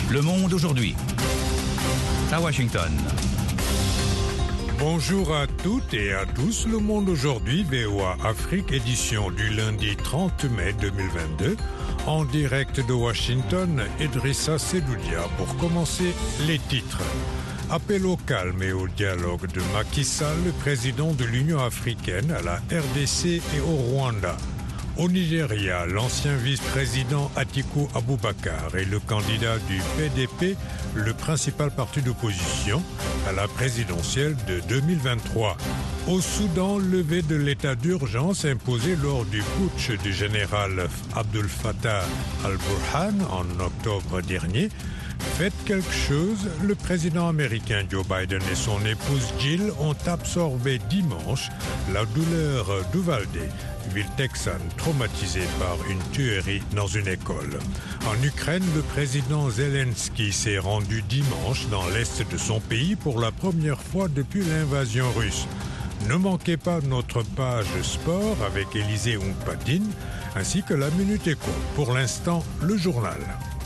Le Monde aujourd'hui. À Washington. Bonjour à toutes et à tous. Le Monde aujourd'hui, VOA Afrique, édition du lundi 30 mai 2022. En direct de Washington, Idrissa Sedoudia. Pour commencer, les titres. Appel au calme et au dialogue de Macky Sall, le président de l'Union africaine, à la RDC et au Rwanda. Au Nigeria, l'ancien vice-président Atiku Abubakar est le candidat du PDP, le principal parti d'opposition, à la présidentielle de 2023. Au Soudan, levée de l'état d'urgence imposé lors du putsch du général Abdel Fattah al-Burhan en octobre dernier. Faites quelque chose, le président américain Joe Biden et son épouse Jill ont absorbé dimanche la douleur d'Uvalde, ville texane traumatisée par une tuerie dans une école. En Ukraine, le président Zelensky s'est rendu dimanche dans l'est de son pays pour la première fois depuis l'invasion russe. Ne manquez pas notre page sport avec Élisée Oungpatine ainsi que la Minute Éco. Pour l'instant, le journal.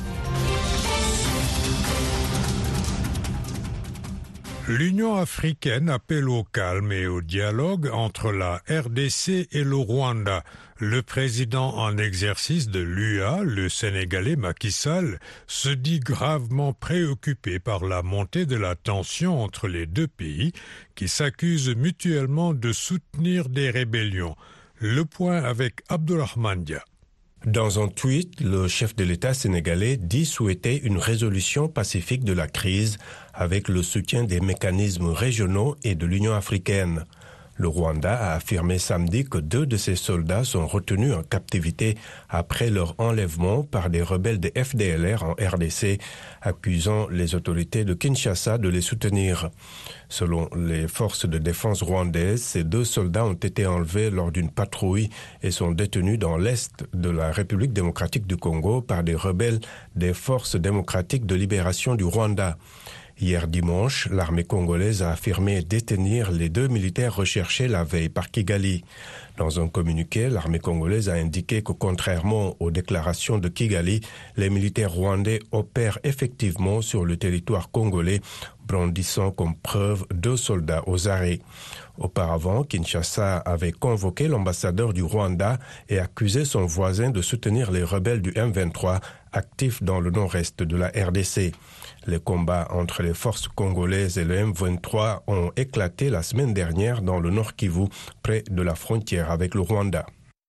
L'Union africaine appelle au calme et au dialogue entre la RDC et le Rwanda. Le président en exercice de l'UA, le Sénégalais Macky Sall, se dit gravement préoccupé par la montée de la tension entre les deux pays qui s'accusent mutuellement de soutenir des rébellions. Le point avec Abdourahmane Dia. Dans un tweet, le chef de l'État sénégalais dit souhaiter une résolution pacifique de la crise avec le soutien des mécanismes régionaux et de l'Union africaine. Le Rwanda a affirmé samedi que 2 de ses soldats sont retenus en captivité après leur enlèvement par des rebelles des FDLR en RDC, accusant les autorités de Kinshasa de les soutenir. Selon les forces de défense rwandaises, ces 2 soldats ont été enlevés lors d'une patrouille et sont détenus dans l'est de la République démocratique du Congo par des rebelles des forces démocratiques de libération du Rwanda. Hier dimanche, l'armée congolaise a affirmé détenir les 2 militaires recherchés la veille par Kigali. Dans un communiqué, l'armée congolaise a indiqué que contrairement aux déclarations de Kigali, les militaires rwandais opèrent effectivement sur le territoire congolais, brandissant comme preuve 2 soldats aux arrêts. Auparavant, Kinshasa avait convoqué l'ambassadeur du Rwanda et accusé son voisin de soutenir les rebelles du M23 actifs dans le nord-est de la RDC. Les combats entre les forces congolaises et le M23 ont éclaté la semaine dernière dans le Nord Kivu, près de la frontière avec le Rwanda.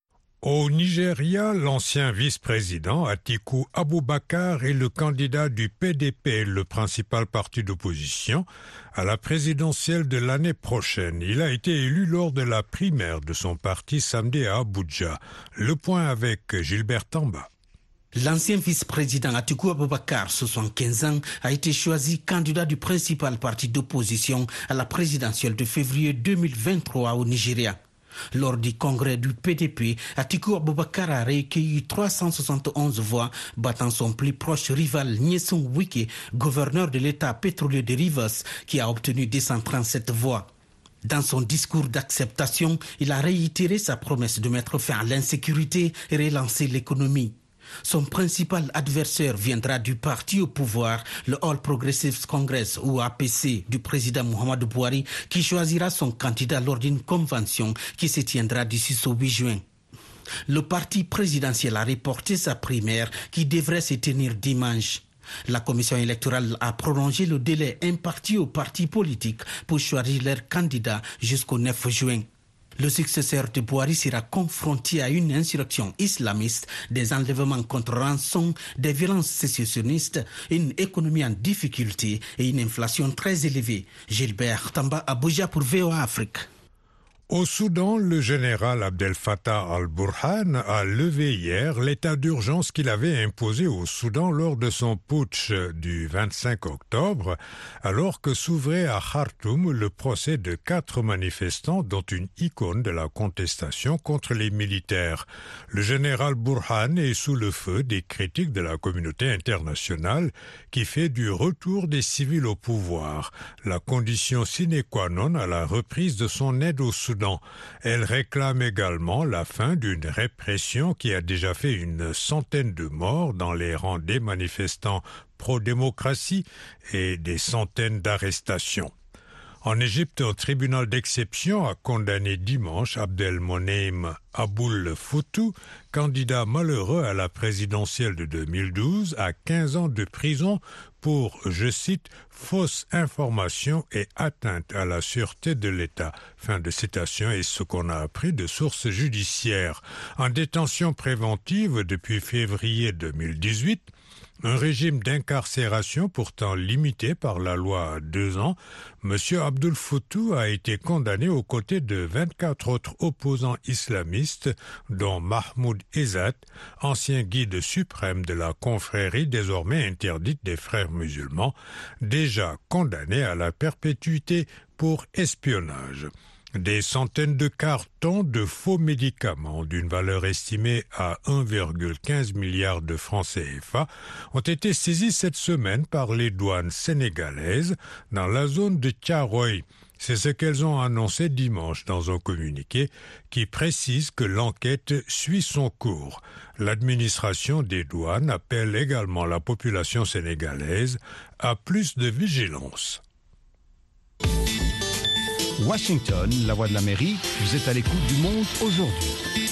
Au Nigeria, l'ancien vice-président Atiku Abubakar est le candidat du PDP, le principal parti d'opposition, à la présidentielle de l'année prochaine. Il a été élu lors de la primaire de son parti samedi à Abuja. Le point avec Gilbert Tamba. L'ancien vice-président Atiku Abubakar, 75 ans, a été choisi candidat du principal parti d'opposition à la présidentielle de février 2023 au Nigeria. Lors du congrès du PDP, Atiku Abubakar a recueilli 371 voix, battant son plus proche rival Nyesom Wike, gouverneur de l'État pétrolier de Rivers, qui a obtenu 237 voix. Dans son discours d'acceptation, il a réitéré sa promesse de mettre fin à l'insécurité et relancer l'économie. Son principal adversaire viendra du parti au pouvoir, le All Progressive Congress ou APC du président Muhammadu Buhari, qui choisira son candidat lors d'une convention qui se tiendra du 6 au 8 juin. Le parti présidentiel a reporté sa primaire qui devrait se tenir dimanche. La commission électorale a prolongé le délai imparti aux partis politiques pour choisir leur candidat jusqu'au 9 juin. Le successeur de Buhari sera confronté à une insurrection islamiste, des enlèvements contre rançon, des violences sécessionnistes, une économie en difficulté et une inflation très élevée. Gilbert Tamba, Abuja pour VOA Afrique. Au Soudan, le général Abdel Fattah al-Burhan a levé hier l'état d'urgence qu'il avait imposé au Soudan lors de son putsch du 25 octobre, alors que s'ouvrait à Khartoum le procès de 4 manifestants, dont une icône de la contestation contre les militaires. Le général Burhan est sous le feu des critiques de la communauté internationale qui fait du retour des civils au pouvoir la condition sine qua non à la reprise de son aide au Soudan Soudan. Elle réclame également la fin d'une répression qui a déjà fait une centaine de morts dans les rangs des manifestants pro-démocratie et des centaines d'arrestations. En Égypte, un tribunal d'exception a condamné dimanche Abdelmonem Aboul Foutou, candidat malheureux à la présidentielle de 2012, à 15 ans de prison pour, je cite, fausse information et atteinte à la sûreté de l'État. Fin de citation est ce qu'on a appris de sources judiciaires. En détention préventive depuis février 2018, un régime d'incarcération pourtant limité par la loi à 2 ans, M. Abdul Foutou a été condamné aux côtés de 24 autres opposants islamistes, dont Mahmoud Izzat, ancien guide suprême de la confrérie désormais interdite des frères musulmans, déjà condamné à la perpétuité pour espionnage. Des centaines de cartons de faux médicaments d'une valeur estimée à 1,15 milliard de francs CFA ont été saisis cette semaine par les douanes sénégalaises dans la zone de Thiaroye. C'est ce qu'elles ont annoncé dimanche dans un communiqué qui précise que l'enquête suit son cours. L'administration des douanes appelle également la population sénégalaise à plus de vigilance. Washington, la voix de l'Amérique, vous êtes à l'écoute du monde aujourd'hui.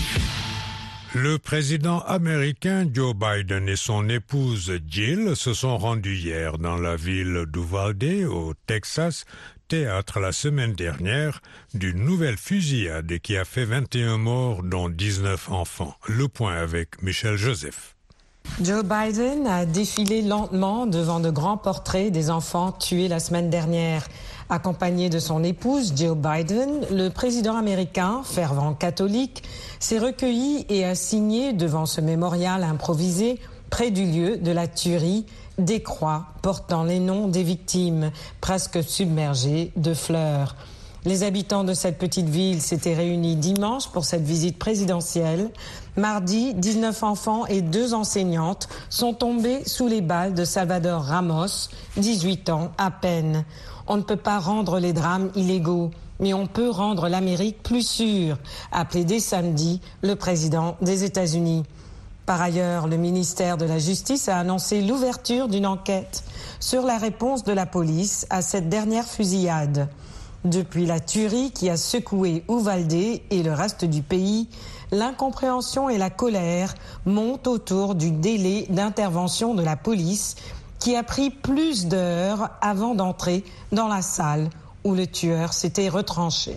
Le président américain Joe Biden et son épouse Jill se sont rendus hier dans la ville d'Uvalde, au Texas, théâtre la semaine dernière d'une nouvelle fusillade qui a fait 21 morts, dont 19 enfants. Le point avec Michel Joseph. Joe Biden a défilé lentement devant de grands portraits des enfants tués la semaine dernière. Accompagné de son épouse Jill Biden, le président américain, fervent catholique, s'est recueilli et a signé devant ce mémorial improvisé près du lieu de la tuerie des croix portant les noms des victimes, presque submergées de fleurs. Les habitants de cette petite ville s'étaient réunis dimanche pour cette visite présidentielle. Mardi, 19 enfants et 2 enseignantes sont tombés sous les balles de Salvador Ramos, 18 ans à peine. On ne peut pas rendre les drames illégaux, mais on peut rendre l'Amérique plus sûre, a plaidé samedi le président des États-Unis. Par ailleurs, le ministère de la Justice a annoncé l'ouverture d'une enquête sur la réponse de la police à cette dernière fusillade. Depuis la tuerie qui a secoué Uvalde et le reste du pays, l'incompréhension et la colère montent autour du délai d'intervention de la police qui a pris plus d'heures avant d'entrer dans la salle où le tueur s'était retranché.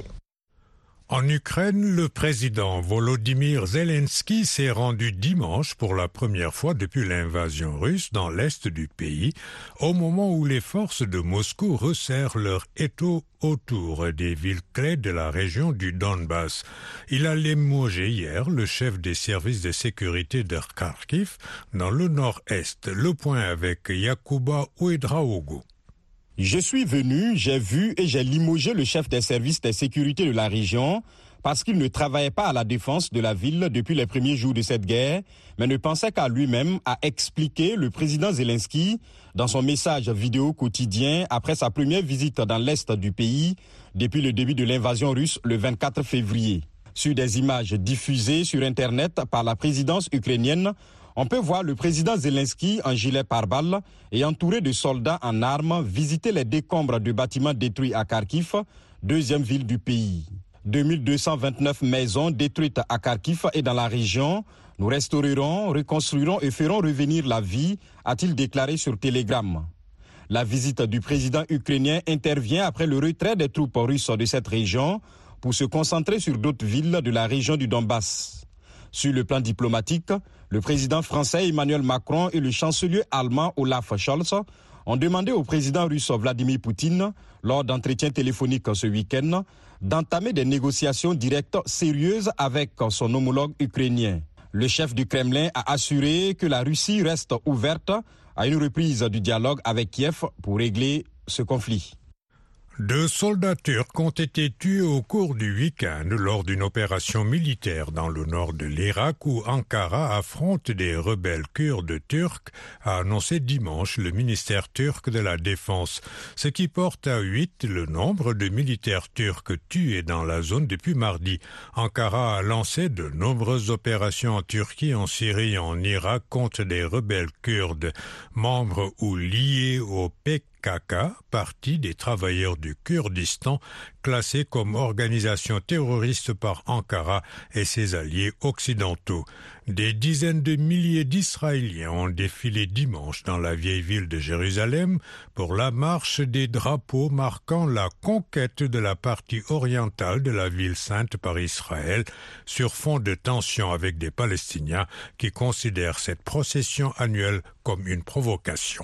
En Ukraine, le président Volodymyr Zelensky s'est rendu dimanche pour la première fois depuis l'invasion russe dans l'est du pays, au moment où les forces de Moscou resserrent leur étau autour des villes clés de la région du Donbass. Il a limogé hier le chef des services de sécurité de Kharkiv dans le nord-est. Le point avec Yakuba Ouedraogo. Je suis venu, j'ai vu et j'ai limogé le chef des services de sécurité de la région parce qu'il ne travaillait pas à la défense de la ville depuis les premiers jours de cette guerre, mais ne pensait qu'à lui-même, a expliqué le président Zelensky dans son message vidéo quotidien après sa première visite dans l'est du pays depuis le début de l'invasion russe le 24 février. Sur des images diffusées sur Internet par la présidence ukrainienne, on peut voir le président Zelensky en gilet pare-balles et entouré de soldats en armes visiter les décombres de bâtiments détruits à Kharkiv, deuxième ville du pays. 2229 maisons détruites à Kharkiv et dans la région. Nous restaurerons, reconstruirons et ferons revenir la vie, a-t-il déclaré sur Telegram. La visite du président ukrainien intervient après le retrait des troupes russes de cette région pour se concentrer sur d'autres villes de la région du Donbass. Sur le plan diplomatique, le président français Emmanuel Macron et le chancelier allemand Olaf Scholz ont demandé au président russe Vladimir Poutine, lors d'entretiens téléphoniques ce week-end, d'entamer des négociations directes sérieuses avec son homologue ukrainien. Le chef du Kremlin a assuré que la Russie reste ouverte à une reprise du dialogue avec Kiev pour régler ce conflit. 2 soldats turcs ont été tués au cours du week-end lors d'une opération militaire dans le nord de l'Irak où Ankara affronte des rebelles kurdes turcs, a annoncé dimanche le ministère turc de la Défense, ce qui porte à 8 le nombre de militaires turcs tués dans la zone depuis mardi. Ankara a lancé de nombreuses opérations en Turquie, en Syrie et en Irak contre des rebelles kurdes, membres ou liés au PKK, parti des travailleurs du Kurdistan, classé comme organisation terroriste par Ankara et ses alliés occidentaux. Des dizaines de milliers d'Israéliens ont défilé dimanche dans la vieille ville de Jérusalem pour la marche des drapeaux marquant la conquête de la partie orientale de la ville sainte par Israël, sur fond de tensions avec des Palestiniens qui considèrent cette procession annuelle comme une provocation.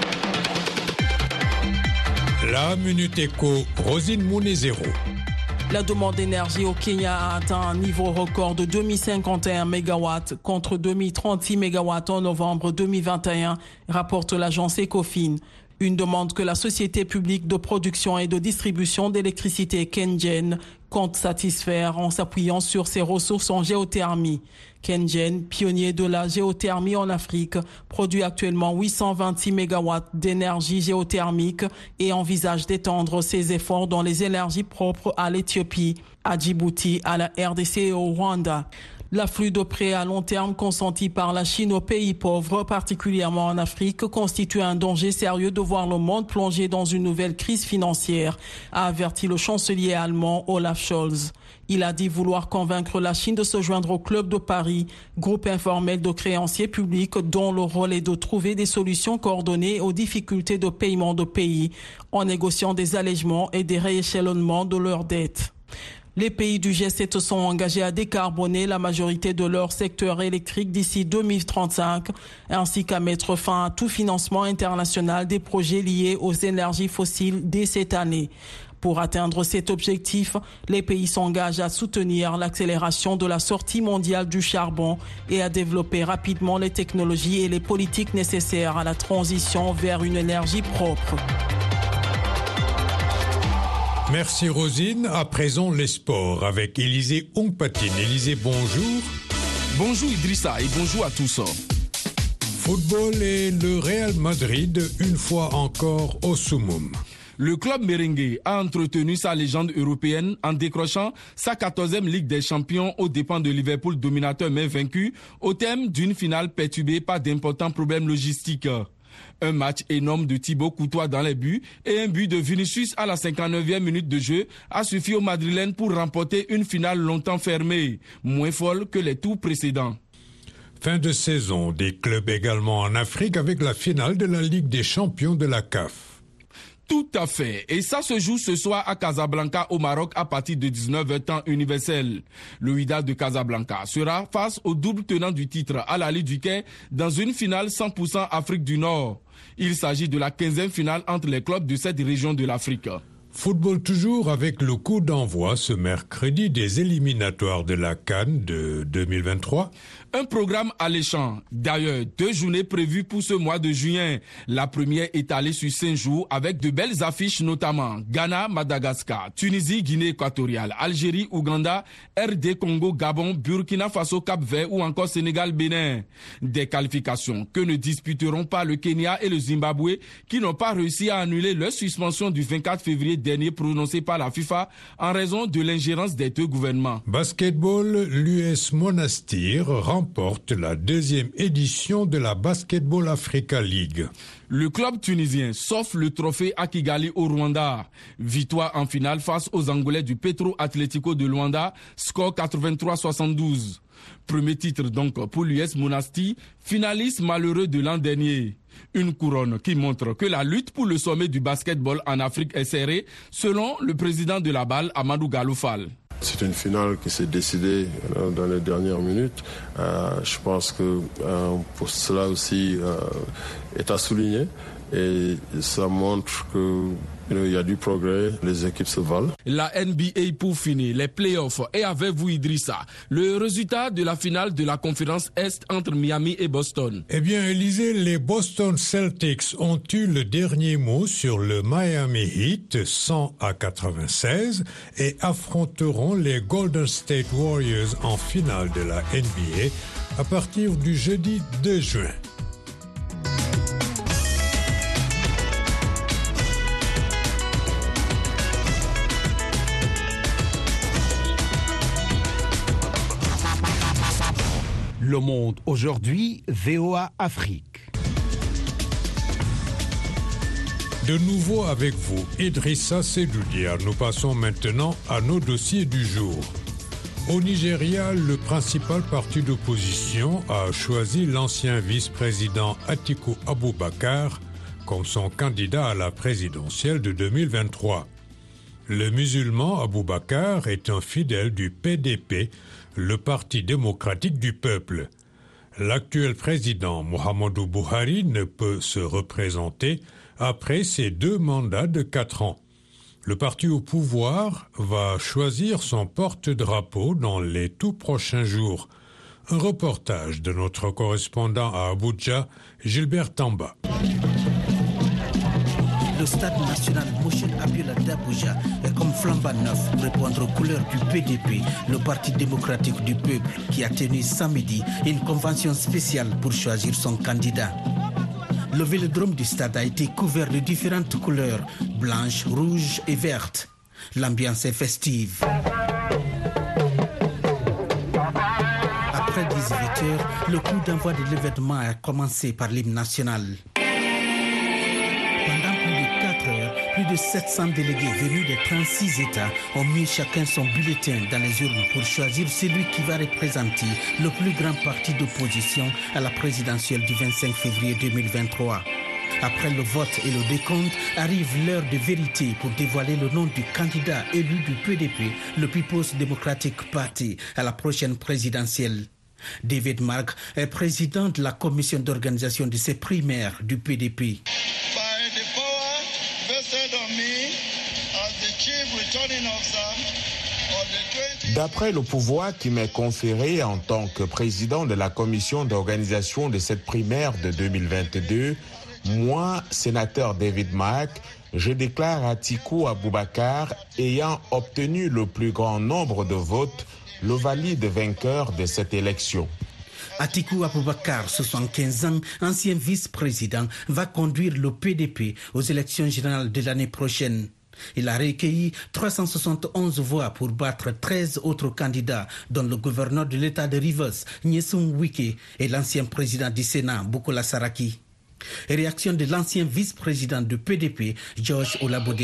La Minute Éco, Rosine Mounezero. La demande d'énergie au Kenya a atteint un niveau record de 2051 MW contre 2036 MW en novembre 2021, rapporte l'agence Ecofin. Une demande que la société publique de production et de distribution d'électricité KenGen compte satisfaire en s'appuyant sur ses ressources en géothermie. KenGen, pionnier de la géothermie en Afrique, produit actuellement 826 MW d'énergie géothermique et envisage d'étendre ses efforts dans les énergies propres à l'Éthiopie, à Djibouti, à la RDC et au Rwanda. L'afflux de prêts à long terme consenti par la Chine aux pays pauvres, particulièrement en Afrique, constitue un danger sérieux de voir le monde plonger dans une nouvelle crise financière, a averti le chancelier allemand Olaf Scholz. Il a dit vouloir convaincre la Chine de se joindre au Club de Paris, groupe informel de créanciers publics dont le rôle est de trouver des solutions coordonnées aux difficultés de paiement de pays, en négociant des allègements et des rééchelonnements de leurs dettes. Les pays du G7 sont engagés à décarboner la majorité de leur secteur électrique d'ici 2035, ainsi qu'à mettre fin à tout financement international des projets liés aux énergies fossiles dès cette année. Pour atteindre cet objectif, les pays s'engagent à soutenir l'accélération de la sortie mondiale du charbon et à développer rapidement les technologies et les politiques nécessaires à la transition vers une énergie propre. Merci Rosine. À présent, les sports avec Élisée Ongpatine. Élisée, bonjour. Bonjour Idrissa et bonjour à tous. Football et le Real Madrid, une fois encore au summum. Le club merengue a entretenu sa légende européenne en décrochant sa 14e Ligue des Champions aux dépens de Liverpool, dominateur mais vaincu, au thème d'une finale perturbée par d'importants problèmes logistiques. Un match énorme de Thibaut Courtois dans les buts et un but de Vinicius à la 59e minute de jeu a suffi aux Madrilènes pour remporter une finale longtemps fermée, moins folle que les tours précédents. Fin de saison des clubs également en Afrique avec la finale de la Ligue des Champions de la CAF. Tout à fait. Et ça se joue ce soir à Casablanca au Maroc à partir de 19h temps universel. Le Wydad de Casablanca sera face au double tenant du titre à l'Ali du Quai dans une finale 100% Afrique du Nord. Il s'agit de la 15e finale entre les clubs de cette région de l'Afrique. Football toujours avec le coup d'envoi ce mercredi des éliminatoires de la CAN de 2023. Un programme alléchant. D'ailleurs, 2 journées prévues pour ce mois de juin. La première étalée sur 5 jours avec de belles affiches notamment Ghana, Madagascar, Tunisie, Guinée équatoriale, Algérie, Ouganda, RD Congo, Gabon, Burkina Faso, Cap-Vert ou encore Sénégal, Bénin. Des qualifications que ne disputeront pas le Kenya et le Zimbabwe qui n'ont pas réussi à annuler leur suspension du 24 février dernier prononcée par la FIFA en raison de l'ingérence des 2 gouvernements. Basketball, l'US Monastir remporte la 2e édition de la Basketball Africa League. Le club tunisien s'offre le trophée à Kigali au Rwanda. Victoire en finale face aux Angolais du Petro Atlético de Luanda, score 83-72. Premier titre donc pour l'US Monastir, finaliste malheureux de l'an dernier. Une couronne qui montre que la lutte pour le sommet du basketball en Afrique est serrée, selon le président de la BAL, Amadou Galoufal. C'est une finale qui s'est décidée dans les dernières minutes. Je pense que pour cela aussi est à souligner. Et ça montre que il y a du progrès, les équipes se valent. La NBA pour finir, les playoffs. Et avec vous Idrissa, le résultat de la finale de la conférence Est entre Miami et Boston. Eh bien, Élisée, les Boston Celtics ont eu le dernier mot sur le Miami Heat 100-96 et affronteront les Golden State Warriors en finale de la NBA à partir du jeudi 2 juin. Le Monde aujourd'hui, VOA Afrique. De nouveau avec vous, Idrissa Sedoudia. Nous passons maintenant à nos dossiers du jour. Au Nigeria, le principal parti d'opposition a choisi l'ancien vice-président Atiku Abubakar comme son candidat à la présidentielle de 2023. Le musulman Abubakar est un fidèle du PDP, le Parti démocratique du peuple. L'actuel président Muhammadu Buhari ne peut se représenter après ses 2 mandats de 4 ans. Le parti au pouvoir va choisir son porte-drapeau dans les tout prochains jours. Un reportage de notre correspondant à Abuja, Gilbert Tamba. Le stade national Moshen Abiola d'Abuja est comme flambant neuf pour répondre aux couleurs du PDP, le Parti démocratique du peuple, qui a tenu samedi une convention spéciale pour choisir son candidat. Le vélodrome du stade a été couvert de différentes couleurs, blanches, rouges et vertes. L'ambiance est festive. Après 18h, le coup d'envoi de l'événement a commencé par l'hymne national. Plus de 700 délégués venus des 36 États ont mis chacun son bulletin dans les urnes pour choisir celui qui va représenter le plus grand parti d'opposition à la présidentielle du 25 février 2023. Après le vote et le décompte, arrive l'heure de vérité pour dévoiler le nom du candidat élu du PDP, le People's Democratic Party, à la prochaine présidentielle. David Mark est président de la commission d'organisation de ces primaires du PDP. D'après le pouvoir qui m'est conféré en tant que président de la commission d'organisation de cette primaire de 2022, moi, sénateur David Mark, je déclare Atiku Abubakar ayant obtenu le plus grand nombre de votes, le valide vainqueur de cette élection. Atiku Abubakar, 75 ans, ancien vice-président, va conduire le PDP aux élections générales de l'année prochaine. Il a recueilli 371 voix pour battre 13 autres candidats, dont le gouverneur de l'État de Rivers, Nyesom Wike, et l'ancien président du Sénat, Bukola Saraki. Réaction de l'ancien vice-président du PDP, George Olabode.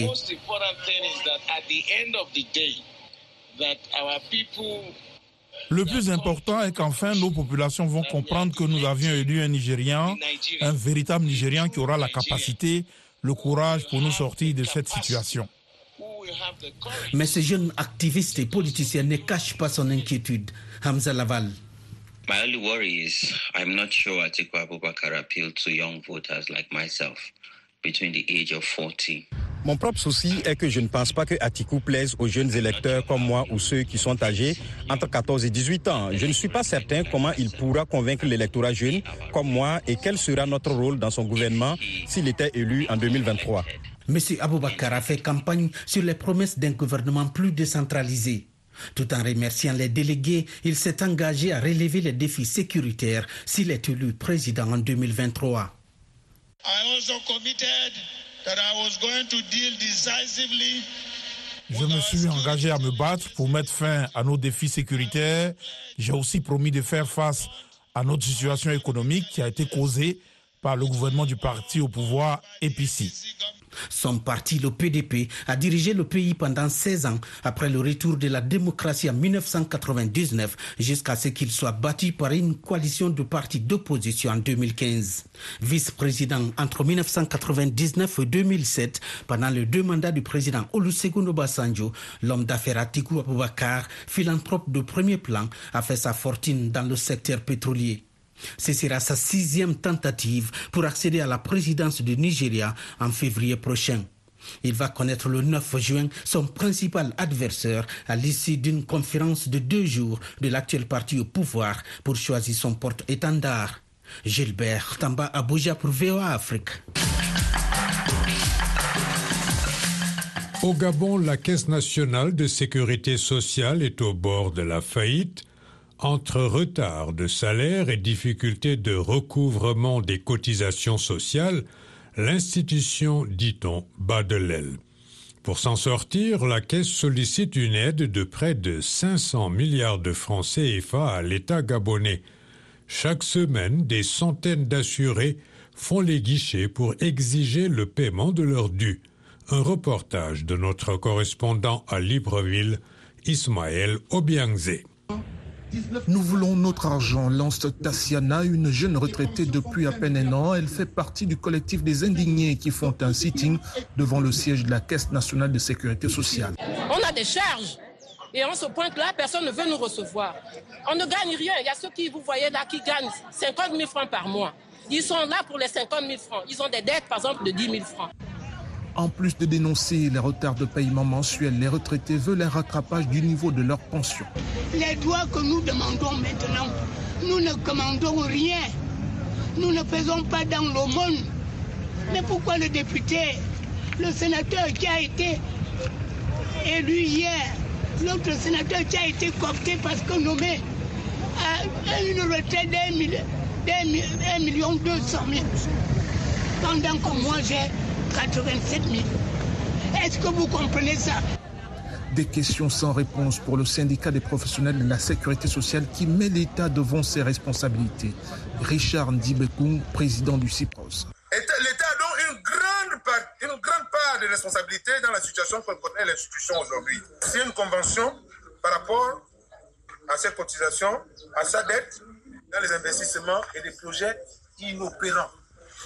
Le plus important est qu'enfin nos populations vont comprendre que nous avions élu un Nigérian, un véritable Nigérian qui aura la capacité, le courage pour nous sortir de cette situation. Mais ce jeune activiste et politicien ne cache pas son inquiétude. Hamza Laval. My only worry is I'm not sure Atiku Abubakar appealed to young voters like myself between the age of 40. Mon propre souci est que je ne pense pas que Atiku plaise aux jeunes électeurs comme moi ou ceux qui sont âgés entre 14 et 18 ans. Je ne suis pas certain comment il pourra convaincre l'électorat jeune comme moi et quel sera notre rôle dans son gouvernement s'il était élu en 2023. M. Abubakar a fait campagne sur les promesses d'un gouvernement plus décentralisé. Tout en remerciant les délégués, il s'est engagé à relever les défis sécuritaires s'il est élu président en 2023. Je me suis engagé à me battre pour mettre fin à nos défis sécuritaires. J'ai aussi promis de faire face à notre situation économique qui a été causée par le gouvernement du parti au pouvoir APC. Son parti, le PDP, a dirigé le pays pendant 16 ans après le retour de la démocratie en 1999 jusqu'à ce qu'il soit battu par une coalition de partis d'opposition en 2015. Vice-président entre 1999 et 2007, pendant les 2 mandats du président Olusegun Obasanjo, l'homme d'affaires Atiku Abubakar, philanthrope de premier plan, a fait sa fortune dans le secteur pétrolier. Ce sera sa 6e tentative pour accéder à la présidence du Nigeria en février prochain. Il va connaître le 9 juin son principal adversaire à l'issue d'une conférence de 2 jours de l'actuel parti au pouvoir pour choisir son porte-étendard. Gilbert Tamba Abuja pour VOA Afrique. Au Gabon, la Caisse nationale de sécurité sociale est au bord de la faillite. Entre retard de salaire et difficultés de recouvrement des cotisations sociales, l'institution, dit-on, bat de l'aile. Pour s'en sortir, la Caisse sollicite une aide de près de 500 milliards de francs CFA à l'État gabonais. Chaque semaine, des centaines d'assurés font les guichets pour exiger le paiement de leurs dus. Un reportage de notre correspondant à Libreville, Ismaël Obiangze. Nous voulons notre argent, lance Tassiana, une jeune retraitée depuis à peine un an. Elle fait partie du collectif des indignés qui font un sitting devant le siège de la Caisse nationale de sécurité sociale. On a des charges et on se pointe là, personne ne veut nous recevoir. On ne gagne rien. Il y a ceux qui, vous voyez là, qui gagnent 50 000 francs par mois. Ils sont là pour les 50 000 francs. Ils ont des dettes, par exemple, de 10 000 francs. En plus de dénoncer les retards de paiement mensuels, les retraités veulent un rattrapage du niveau de leur pension. Les droits que nous demandons maintenant, nous ne commandons rien. Nous ne faisons pas dans le monde. Mais pourquoi le député, le sénateur qui a été élu hier, l'autre sénateur qui a été coopté parce que nommé à une retraite d'1 million 200 000, pendant que moi j'ai 87 000. Est-ce que vous comprenez ça? Des questions sans réponse pour le syndicat des professionnels de la sécurité sociale qui met l'État devant ses responsabilités. Richard Ndibekoum, président du CIPROS. L'État a donc une grande part de responsabilité dans la situation que connaît l'institution aujourd'hui. C'est une convention par rapport à ses cotisations, à sa dette, dans les investissements et des projets inopérants,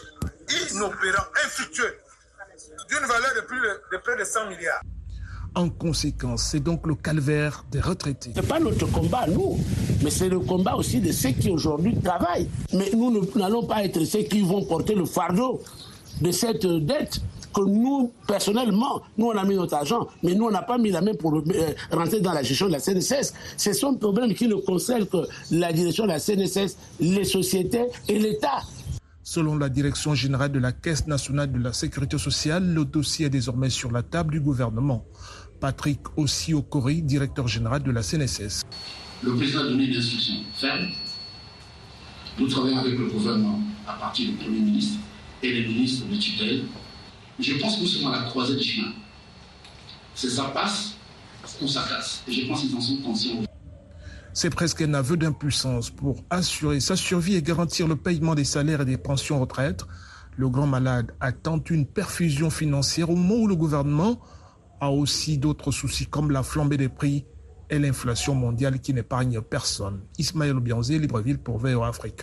infructueux, d'une valeur de près de 100 milliards. En conséquence, c'est donc le calvaire des retraités. Ce n'est pas notre combat, nous, mais c'est le combat aussi de ceux qui aujourd'hui travaillent. Mais nous n'allons pas être ceux qui vont porter le fardeau de cette dette que nous, personnellement, nous on a mis notre argent, mais nous on n'a pas mis la main pour rentrer dans la gestion de la CNSS. Ce sont des problèmes qui ne concernent que la direction de la CNSS, les sociétés et l'État. Selon la direction générale de la Caisse nationale de la sécurité sociale, le dossier est désormais sur la table du gouvernement. Patrick Ossi-Okori, directeur général de la CNSS. Le président a donné des instructions fermes. Nous travaillons avec le gouvernement à partir du Premier ministre et les ministres de tutelle. Je pense que nous sommes à la croisée du chemin. C'est ça passe ou ça casse. Et je pense qu'ils en sont conscients. C'est presque un aveu d'impuissance pour assurer sa survie et garantir le paiement des salaires et des pensions retraite. Le grand malade attend une perfusion financière au moment où le gouvernement a aussi d'autres soucis comme la flambée des prix et l'inflation mondiale qui n'épargne personne. Ismaël Obiangze, Libreville pour VOA Afrique.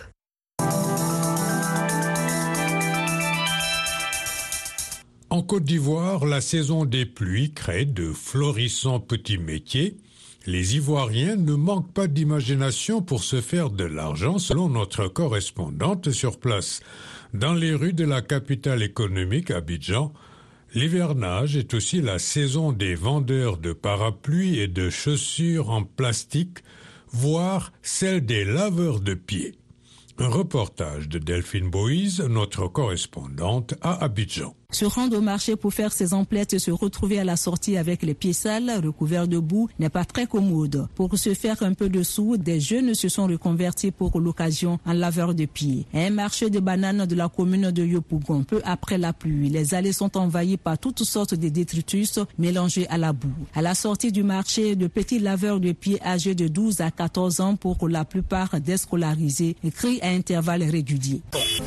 En Côte d'Ivoire, la saison des pluies crée de florissants petits métiers. Les Ivoiriens ne manquent pas d'imagination pour se faire de l'argent, selon notre correspondante sur place. Dans les rues de la capitale économique, Abidjan, l'hivernage est aussi la saison des vendeurs de parapluies et de chaussures en plastique, voire celle des laveurs de pieds. Un reportage de Delphine Boïse, notre correspondante à Abidjan. Se rendre au marché pour faire ses emplettes et se retrouver à la sortie avec les pieds sales, recouverts de boue, n'est pas très commode. Pour se faire un peu de sous, des jeunes se sont reconvertis pour l'occasion en laveurs de pieds. À un marché de bananes de la commune de Yopougon, peu après la pluie, les allées sont envahies par toutes sortes de détritus mélangés à la boue. À la sortie du marché, de petits laveurs de pieds âgés de 12 à 14 ans, pour la plupart déscolarisés, crient à intervalles réguliers.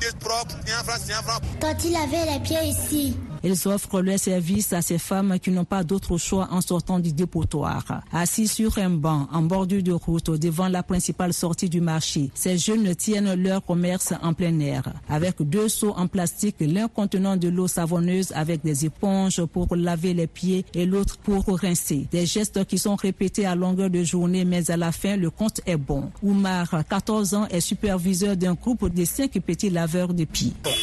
Quand il avait les pieds ici, ils offrent leur service à ces femmes qui n'ont pas d'autre choix en sortant du dépotoir. Assis sur un banc en bordure de route devant la principale sortie du marché, ces jeunes tiennent leur commerce en plein air. Avec 2 seaux en plastique, l'un contenant de l'eau savonneuse avec des éponges pour laver les pieds et l'autre pour rincer. Des gestes qui sont répétés à longueur de journée, mais à la fin, le compte est bon. Oumar, 14 ans, est superviseur d'un groupe de 5 petits laveurs de pieds. C'est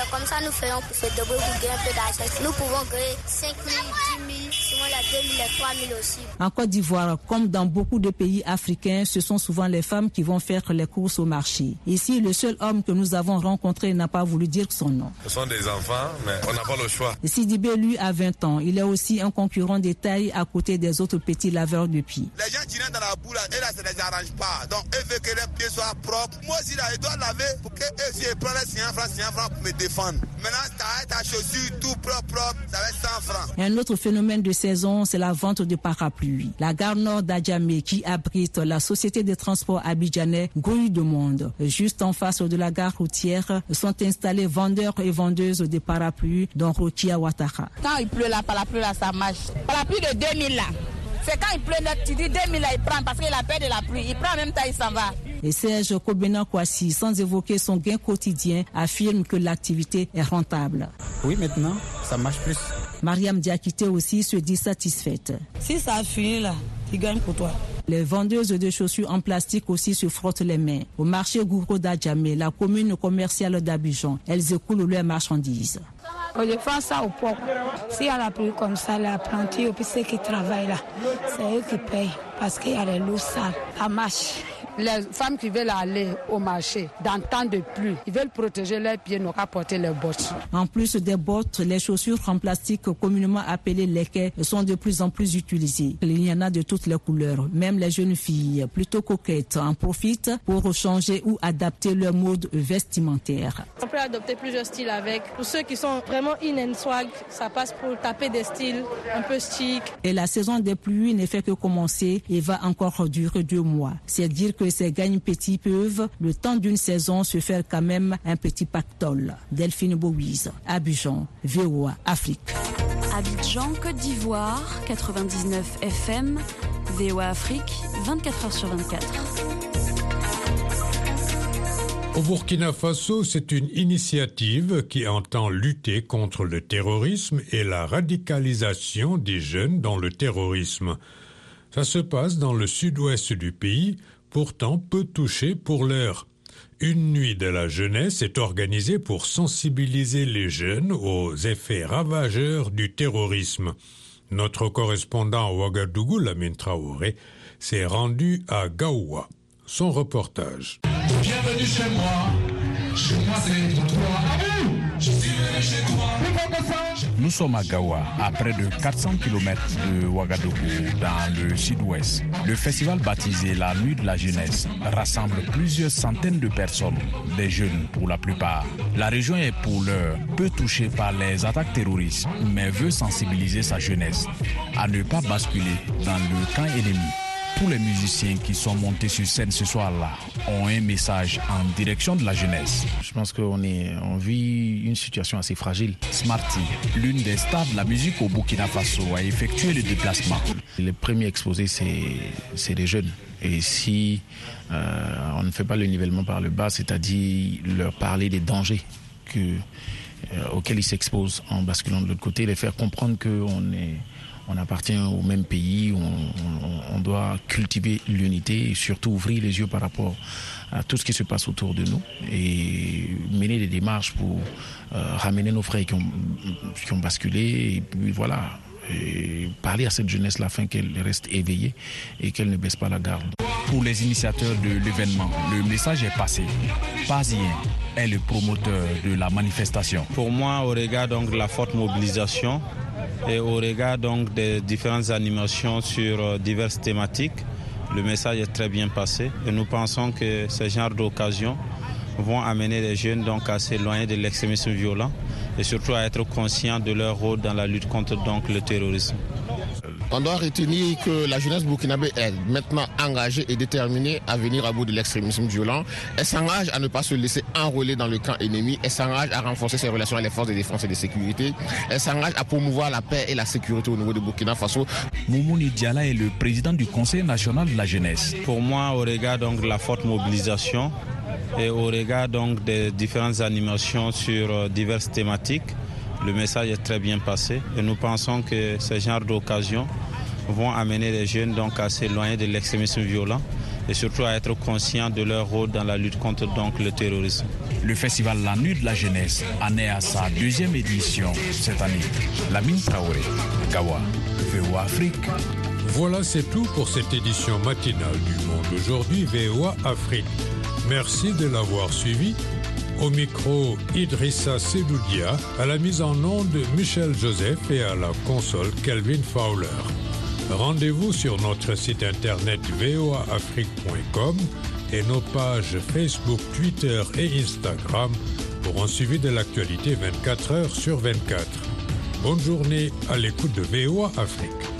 Comme ça, nous faisons pour se débrouiller pour gagner un peu d'argent. Nous pouvons gagner 5 000, 10 000, sinon la 2 000 et 3 000 aussi. En Côte d'Ivoire, comme dans beaucoup de pays africains, ce sont souvent les femmes qui vont faire les courses au marché. Ici, le seul homme que nous avons rencontré n'a pas voulu dire son nom. Ce sont des enfants, mais on n'a pas le choix. Sidibé, lui, a 20 ans. Il est aussi un concurrent de taille à côté des autres petits laveurs de pieds. Les gens qui rentrent dans la boule, et là, ça ne les arrange pas. Donc, eux veulent que les pieds soient propres. Moi aussi, là, je dois laver pour que eux, si je prends les 100 francs pour me défendre. Maintenant, ta chaussure tout propre, ça va être 100 francs. Un autre phénomène de saison, c'est la vente de parapluies. La gare nord d'Adjamé, qui abrite la société de transport abidjanais, grouille de monde. Juste en face de la gare routière sont installés vendeurs et vendeuses de parapluies, dont Rokia Ouattara. Quand il pleut là, parapluie là, ça marche. Parapluie de 2000 là. C'est quand il pleut, tu dis 2000 là, il prend parce qu'il a peur de la pluie. Il prend en même temps, il s'en va. Et Serge Kobena Kwasi, sans évoquer son gain quotidien, affirme que l'activité est rentable. Oui, maintenant, ça marche plus. Mariam Diakité aussi se dit satisfaite. Si ça a fini là, il gagne pour toi. Les vendeuses de chaussures en plastique aussi se frottent les mains. Au marché Gouro d'Adjamé, la commune commerciale d'Abidjan, elles écoulent leurs marchandises. Je fais ça au peuple. S'il y a la pluie comme ça, les apprentis et puis ceux qui travaillent là, c'est eux qui payent parce qu'il y a les loups sales. Ça marche. Les femmes qui veulent aller au marché dans temps de pluie, ils veulent protéger leurs pieds, n'ont qu'à porter les bottes. En plus des bottes, les chaussures en plastique communément appelées léquets sont de plus en plus utilisées. Il y en a de toutes les couleurs. Même les jeunes filles, plutôt coquettes, en profitent pour changer ou adapter leur mode vestimentaire. On peut adopter plusieurs styles avec. Pour ceux qui sont vraiment in and swag, ça passe pour taper des styles un peu chic. Et la saison des pluies ne fait que commencer et va encore durer 2 mois. C'est dire que ces gagnes-petits peuvent, le temps d'une saison, se faire quand même un petit pactole. Delphine Bouise, Abidjan, VOA, Afrique. Abidjan, Côte d'Ivoire, 99 FM, VOA Afrique, 24h sur 24. Au Burkina Faso, c'est une initiative qui entend lutter contre le terrorisme et la radicalisation des jeunes dans le terrorisme. Ça se passe dans le sud-ouest du pays, pourtant peu touché pour l'heure. Une nuit de la jeunesse est organisée pour sensibiliser les jeunes aux effets ravageurs du terrorisme. Notre correspondant à Ouagadougou, Lamine Traoré, s'est rendu à Gaoua. Son reportage. Bienvenue chez moi. Chez moi, c'est pour toi. Je suis venu chez toi. Nous sommes à Gaoua, à près de 400 km de Ouagadougou, dans le sud-ouest. Le festival baptisé La Nuit de la Jeunesse rassemble plusieurs centaines de personnes, des jeunes pour la plupart. La région est pour l'heure peu touchée par les attaques terroristes, mais veut sensibiliser sa jeunesse à ne pas basculer dans le camp ennemi. Tous les musiciens qui sont montés sur scène ce soir-là ont un message en direction de la jeunesse. Je pense qu'on vit une situation assez fragile. Smarty, l'une des stars de la musique au Burkina Faso, a effectué le déplacement. Les premiers exposés, c'est les jeunes. Et si on ne fait pas le nivellement par le bas, c'est-à-dire leur parler des dangers auxquels ils s'exposent en basculant de l'autre côté, les faire comprendre qu'on appartient au même pays, on doit cultiver l'unité et surtout ouvrir les yeux par rapport à tout ce qui se passe autour de nous et mener des démarches pour ramener nos frères qui ont basculé et puis voilà, et parler à cette jeunesse afin qu'elle reste éveillée et qu'elle ne baisse pas la garde. Pour les initiateurs de l'événement, le message est passé. Pazien est le promoteur de la manifestation. Pour moi, au regard donc de la forte mobilisation et au regard donc des différentes animations sur diverses thématiques, le message est très bien passé et nous pensons que ce genre d'occasions vont amener les jeunes donc à s'éloigner de l'extrémisme violent et surtout à être conscients de leur rôle dans la lutte contre donc le terrorisme. On doit retenir que la jeunesse burkinabé est maintenant engagée et déterminée à venir à bout de l'extrémisme violent. Elle s'engage à ne pas se laisser enrôler dans le camp ennemi. Elle s'engage à renforcer ses relations avec les forces de défense et de sécurité. Elle s'engage à promouvoir la paix et la sécurité au niveau de Burkina Faso. Moumouni Diala est le président du Conseil national de la jeunesse. Pour moi, au regard donc de la forte mobilisation et au regard donc des différentes animations sur diverses thématiques, le message est très bien passé et nous pensons que ce genre d'occasions vont amener les jeunes donc à s'éloigner de l'extrémisme violent et surtout à être conscients de leur rôle dans la lutte contre donc, le terrorisme. Le festival La Nuit de la Jeunesse en est à sa 2e édition cette année. Lamine Traoré, Gawa, VOA Afrique. Voilà, c'est tout pour cette édition matinale du Monde aujourd'hui, VOA Afrique. Merci de l'avoir suivi. Au micro, Idrissa Sedoudia, à la mise en onde Michel Joseph et à la console Kelvin Fowler. Rendez-vous sur notre site internet voaafrique.com et nos pages Facebook, Twitter et Instagram pour un suivi de l'actualité 24 heures sur 24. Bonne journée à l'écoute de VOA Afrique.